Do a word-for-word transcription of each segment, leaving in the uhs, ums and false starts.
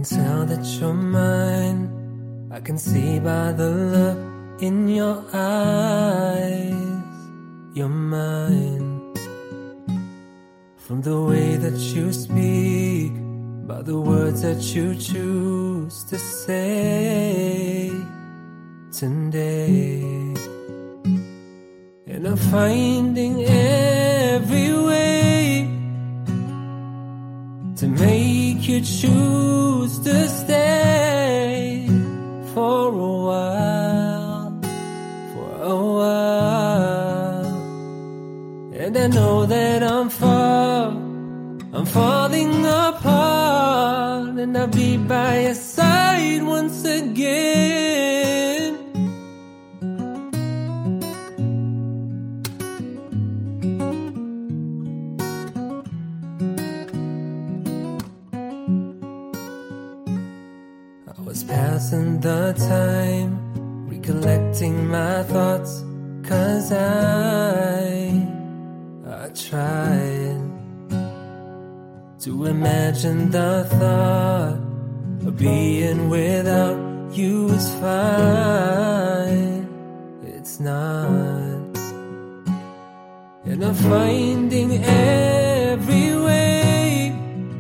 tell that you're mine. I can see by the look in your eyes, you're mine. From the way that you speak, by the words that you choose to say today. And I'm finding every way to make you choose to stay for a while, for a while. And I know that I'm far, I'm falling apart, and I'll be by your side once again. I was passing the time, recollecting my thoughts, 'cause I, I tried to imagine the thought of being without you is fine. It's not. And I'm finding every way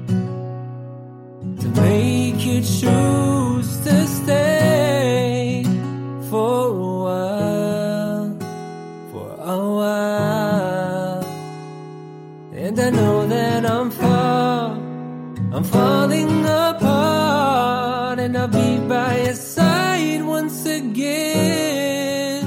to make you choose to stay for a while, for a while. And I know that I'm far, I'm falling apart, and I'll be by your side once again.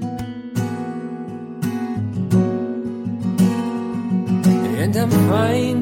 And I'm fine